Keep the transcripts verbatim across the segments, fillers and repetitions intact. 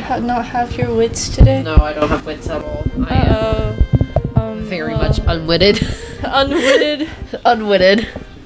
ha- not have your wits today? No, I don't have wits at all. I Uh-oh. am Um, very well, much unwitted. unwitted. unwitted.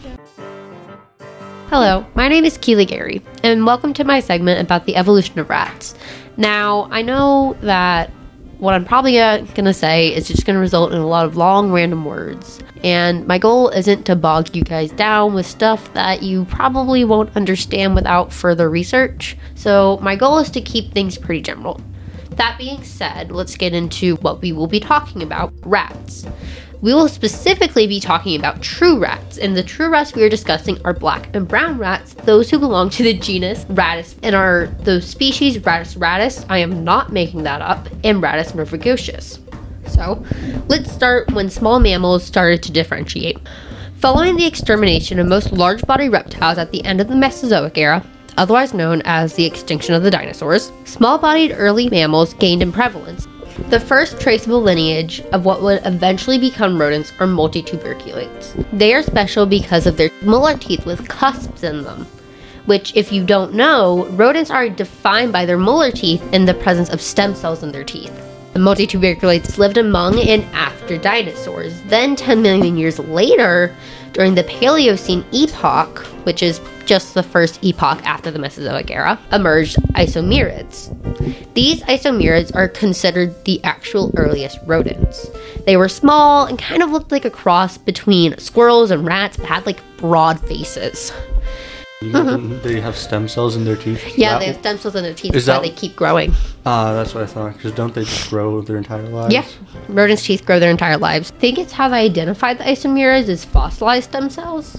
Hello, my name is Keely Gary, and welcome to my segment about the evolution of rats. Now, I know that what I'm probably uh, going to say is just going to result in a lot of long, random words. And my goal isn't to bog you guys down with stuff that you probably won't understand without further research. So my goal is to keep things pretty general. That being said, let's get into what we will be talking about, rats. We will specifically be talking about true rats, and the true rats we are discussing are black and brown rats, those who belong to the genus Rattus, and are the species Rattus rattus, I am not making that up, and Rattus myrmegocius. So, let's start when small mammals started to differentiate. Following the extermination of most large-bodied reptiles at the end of the Mesozoic era, otherwise known as the extinction of the dinosaurs, small-bodied early mammals gained in prevalence. The first traceable lineage of what would eventually become rodents are multituberculates. They are special because of their molar teeth with cusps in them, which, if you don't know, rodents are defined by their molar teeth and the presence of stem cells in their teeth. The multituberculates lived among and after dinosaurs. Then, ten million years later, during the Paleocene epoch, which is just the first epoch after the Mesozoic era, emerged isomerids. These isomerids are considered the actual earliest rodents. They were small and kind of looked like a cross between squirrels and rats, but had like broad faces. You know, mm-hmm. They have stem cells in their teeth? Yeah, that they have stem cells in their teeth, is that's that, why they keep growing. Ah, uh, that's what I thought, because don't they just grow their entire lives? Yeah, rodents' teeth grow their entire lives. I think it's how they identified the isomerids is fossilized stem cells.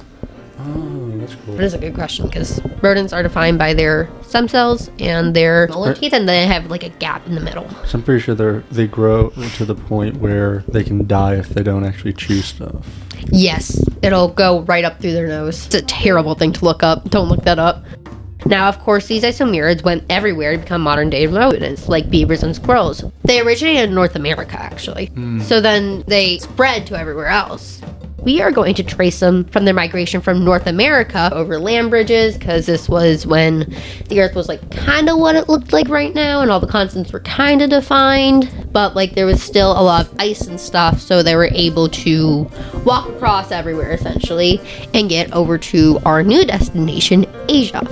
Oh, that's cool. That is a good question, because rodents are defined by their stem cells and their molar teeth, and they have like a gap in the middle. So I'm pretty sure they they grow to the point where they can die if they don't actually chew stuff. Yes, it'll go right up through their nose. It's a terrible thing to look up. Don't look that up. Now, of course, these isomerids went everywhere to become modern-day rodents, like beavers and squirrels. They originated in North America, actually. Mm. So then they spread to everywhere else. We are going to trace them from their migration from North America over land bridges, because this was when the Earth was like kind of what it looked like right now, and all the continents were kind of defined, but like there was still a lot of ice and stuff, so they were able to walk across everywhere essentially and get over to our new destination, Asia.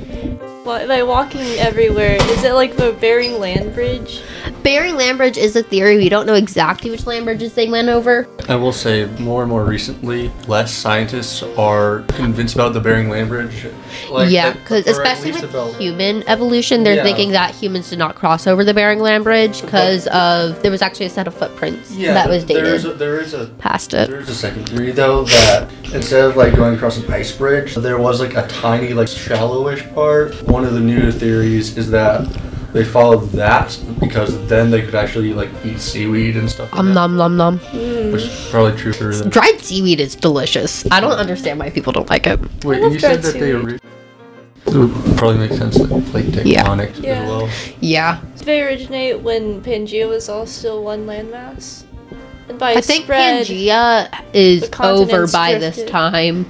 Well, by walking everywhere, is it like the Bering Land Bridge? Bering Land Bridge is a theory. We don't know exactly which land bridges they went over. I will say, more and more recently, less scientists are convinced about the Bering Land Bridge. Like, yeah, because especially with about, human evolution, they're yeah. thinking that humans did not cross over the Bering Land Bridge because of there was actually a set of footprints yeah, that was dated. There is a, there is a past it. There is a second theory though that instead of like going across an ice bridge, there was like a tiny like shallowish part. One of the new theories is that they followed that because then they could actually like eat seaweed and stuff like um, that. Nom nom nom. Mm. Which is probably true for them. Dried seaweed is delicious. I don't understand why people don't like it. Wait, you said that seaweed. they ori- it would probably make sense that plate tectonic yeah. as well. Yeah. Did they originate when Pangea was all still one landmass? And by I think spread, Pangea is over by drifted. this time.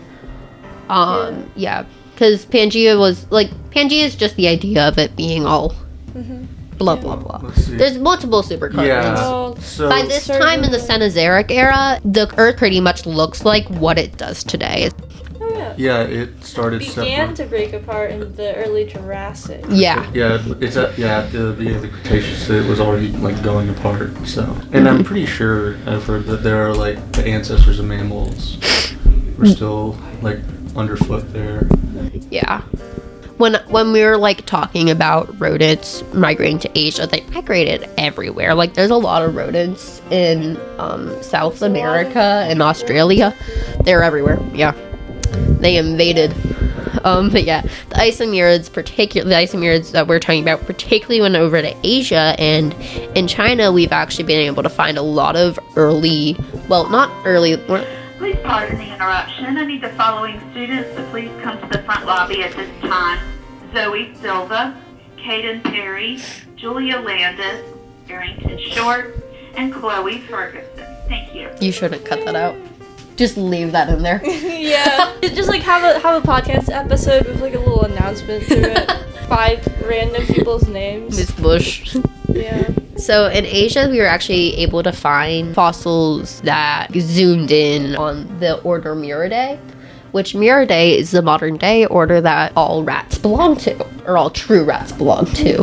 Um, yeah, because yeah. Pangea was like Pangea is just the idea of it being all mm-hmm. blah yeah. blah blah. There's multiple supercontinents. Yeah. Oh, so by this time in the Cenozoic era, the Earth pretty much looks like what it does today. Oh yeah. Yeah, it started. It began separate. to break apart in the early Jurassic. Yeah. Yeah, it's a, yeah at the beginning of the Cretaceous, it was already like going apart. So, and mm-hmm. I'm pretty sure I've heard that there are like the ancestors of mammals were still like underfoot there. Yeah. When when we were like talking about rodents migrating to Asia, they migrated everywhere. Like there's a lot of rodents in um, South America and Australia. They're everywhere. Yeah. They invaded. Um, but yeah, the isomerids, particularly the isomerids that we're talking about, particularly went over to Asia, and in China, we've actually been able to find a lot of early, well, not early. Please pardon the interruption. I need the following students to please come to the front lobby at this time: Zoe Silva, Caden Perry, Julia Landis, Barrington Short, and Chloe Ferguson. Thank you. You shouldn't cut that out. Just leave that in there. Yeah. Just like have a have a podcast episode with like a little announcement through it. five random people's names. Miss Bush. Yeah. So in Asia, we were actually able to find fossils that zoomed in on the order Muridae, which Muridae is the modern day order that all rats belong to, or all true rats belong to.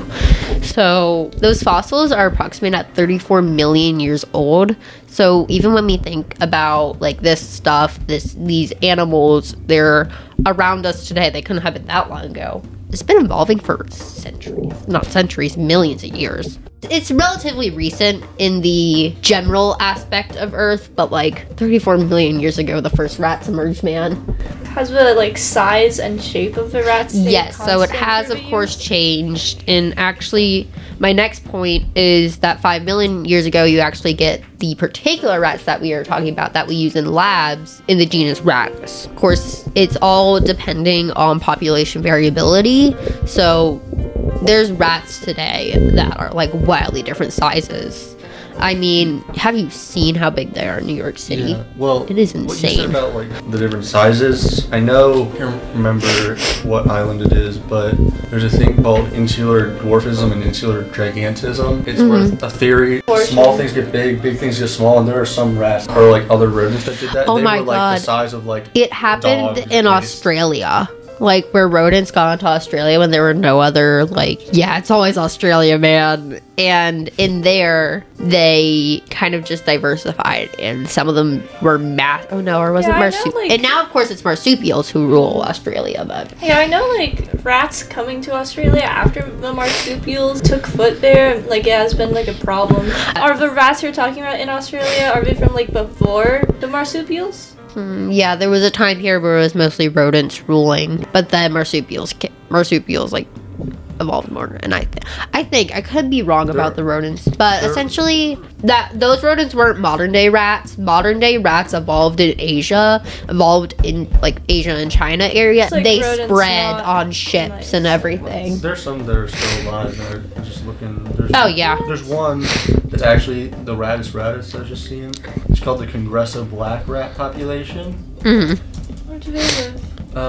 So those fossils are approximately at thirty-four million years old. So even when we think about like this stuff, this these animals, they're around us today. They couldn't have it that long ago. It's been evolving for centuries, not centuries, millions of years. It's relatively recent in the general aspect of Earth, but like thirty-four million years ago, the first rats emerged, man. Has the like size and shape of the rats stayed Yes, so it constant has, through of the course, years? changed. And actually, my next point is that five million years ago, you actually get the particular rats that we are talking about that we use in labs in the genus Rattus. Of course, it's all depending on population variability. So there's rats today that are like wildly different sizes. I mean, have you seen how big they are in New York City? Yeah. Well, It is what you said insane. about like the different sizes, I know, I can't remember what island it is, but there's a thing called insular dwarfism and insular gigantism. It's where Mm-hmm. a theory, Portion. small things get big, big things get small, and there are some rats or like other rodents that did that. Oh they my were like God. the size of like It happened dogs, in at least. Australia. Like where rodents got into Australia when there were no other, like, yeah, it's always Australia, man. And in there, they kind of just diversified, and some of them were mass. Oh no, or was Yeah, it I know, marsupials? like- And now, of course, it's marsupials who rule Australia. But Yeah, I know like rats coming to Australia after the marsupials took foot there, like it has been like a problem. Are the rats you're talking about in Australia, are they from like before the marsupials? mm, yeah, there was a time here where it was mostly rodents ruling, but then marsupials, ca- marsupials like evolved more. And I, th- I think I could be wrong about the rodents, but They're- essentially that those rodents weren't modern day rats. Modern day rats evolved in Asia, evolved in like Asia and China area. It's like They rodents spread not on ships nice. and everything. There's some that are still alive. And I'm just looking. There's, Oh, yeah. There's one that's actually the Rattus rattus I was just seeing. It's called the Congresso black rat population. hmm Where do they live?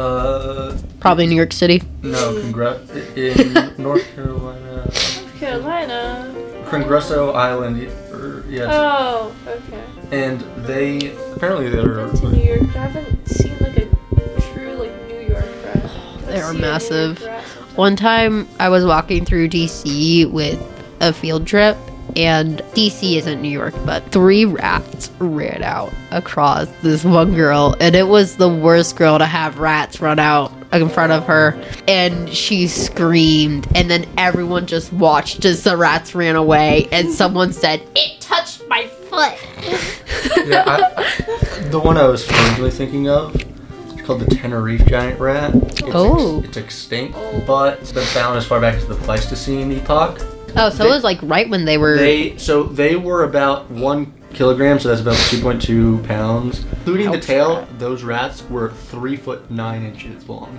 Uh, Probably New York City. no, Congre- in North Carolina. North Carolina. Congresso Island. Or, yeah, it's- Oh, okay. and they apparently they're Been to New York. I haven't seen like a true like New York rat. They Let's are see a New York massive. rat sometime. One time I was walking through D C with a field trip, and D C isn't New York, but three rats ran out across this one girl, and it was the worst girl to have rats run out in front of her, and she screamed, and then everyone just watched as the rats ran away, and someone said, "It touched my foot." yeah. I, I, the one I was originally thinking of. It's called the Tenerife giant rat. It's Oh. ex- it's extinct, but it's been found as far back as the Pleistocene epoch. Oh, so They- it was like right when they were. They so they were about one kilogram, so that's about two point two pounds, including the Ouch. tail. Those rats were three foot nine inches long.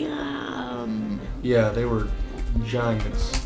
Damn. Yeah, they were giants.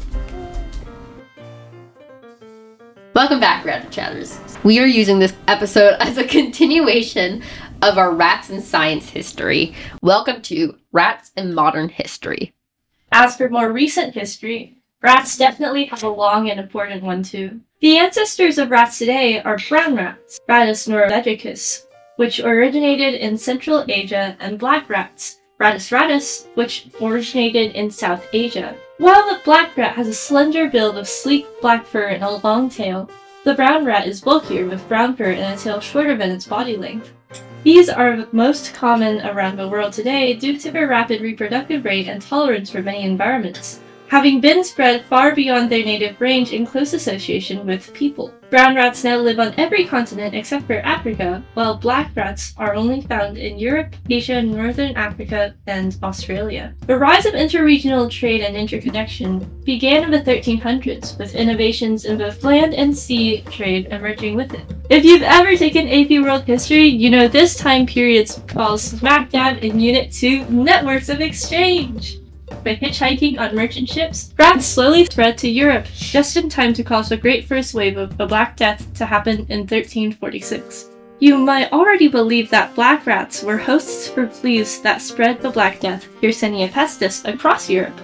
Welcome back, Rat Chatters. We are using this episode as a continuation of our Rats and Science history. Welcome to Rats and Modern History. As for more recent history, rats definitely have a long and important one too. The ancestors of rats today are brown rats, Rattus norvegicus, which originated in Central Asia, and black rats, Rattus rattus, which originated in South Asia. While the black rat has a slender build of sleek black fur and a long tail, the brown rat is bulkier with brown fur and a tail shorter than its body length. These are most common around the world today due to their rapid reproductive rate and tolerance for many environments, having been spread far beyond their native range in close association with people. Brown rats now live on every continent except for Africa, while black rats are only found in Europe, Asia, Northern Africa, and Australia. The rise of interregional trade and interconnection began in the thirteen hundreds, with innovations in both land and sea trade emerging with it. If you've ever taken A P World History, you know this time period falls smack dab in Unit two, Networks of Exchange. By hitchhiking on merchant ships, rats slowly spread to Europe, just in time to cause the great first wave of the Black Death to happen in thirteen forty-six. You might already believe that black rats were hosts for fleas that spread the Black Death, Yersinia pestis, across Europe,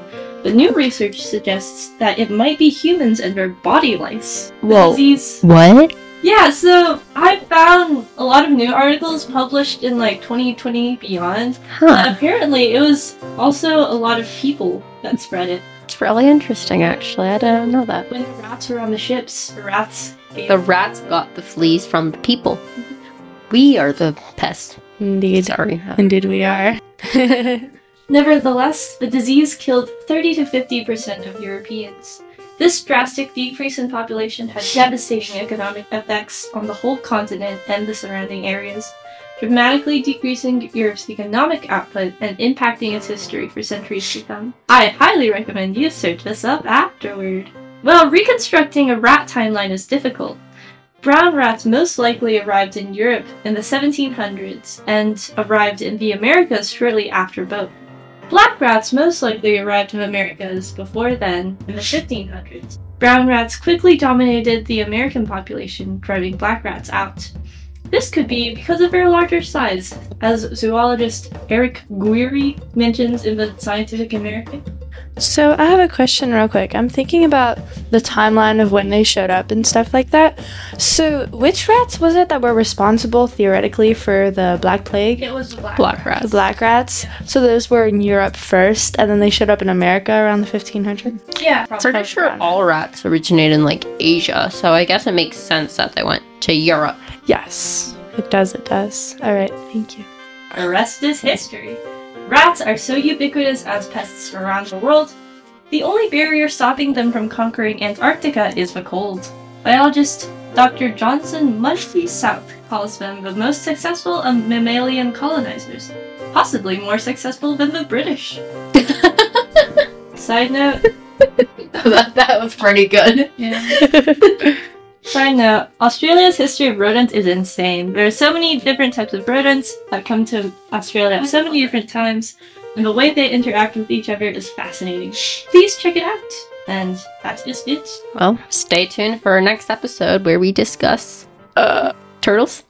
But new research suggests that it might be humans and their body lice. The Whoa. disease- What? Yeah, so I found a lot of new articles published in like twenty twenty beyond. But Huh. apparently it was also a lot of people that spread it. It's really interesting, actually. I didn't know that. When the rats were on the ships, the rats gave The rats got the fleas from the people. We are the pests. Indeed. Sorry. Indeed we are. Nevertheless, the disease killed thirty to fifty percent of Europeans. This drastic decrease in population had devastating economic effects on the whole continent and the surrounding areas, dramatically decreasing Europe's economic output and impacting its history for centuries to come. I highly recommend you search this up afterward. Well, reconstructing a rat timeline is difficult. Brown rats most likely arrived in Europe in the seventeen hundreds and arrived in the Americas shortly after both. Black rats most likely arrived in Americas before then, in the fifteen hundreds. Brown rats quickly dominated the American population, driving black rats out. This could be because of their larger size, as zoologist Eric Guiri mentions in the Scientific American. So I have a question real quick. I'm thinking about the timeline of when they showed up and stuff like that. So which rats was it that were responsible theoretically for the Black Plague? It was the black, Black rat. The rats. black rats. So those were in Europe first, and then they showed up in America around the fifteen hundreds. Yeah, Pretty probably. sure all rats originated in like Asia, so I guess it makes sense that they went to Europe. Yes, it does. It does. All right. Thank you. The rest is history. Rats are so ubiquitous as pests around the world. The only barrier stopping them from conquering Antarctica is the cold. Biologist Doctor Johnson Mudfee South calls them the most successful of mammalian colonizers, possibly more successful than the British. Side note, that, that was pretty good. yeah. Side note, Australia's history of rodents is insane. There are so many different types of rodents that come to Australia at so many different times, and the way they interact with each other is fascinating. Please check it out. And that's just it. Well, stay tuned for our next episode where we discuss uh turtles.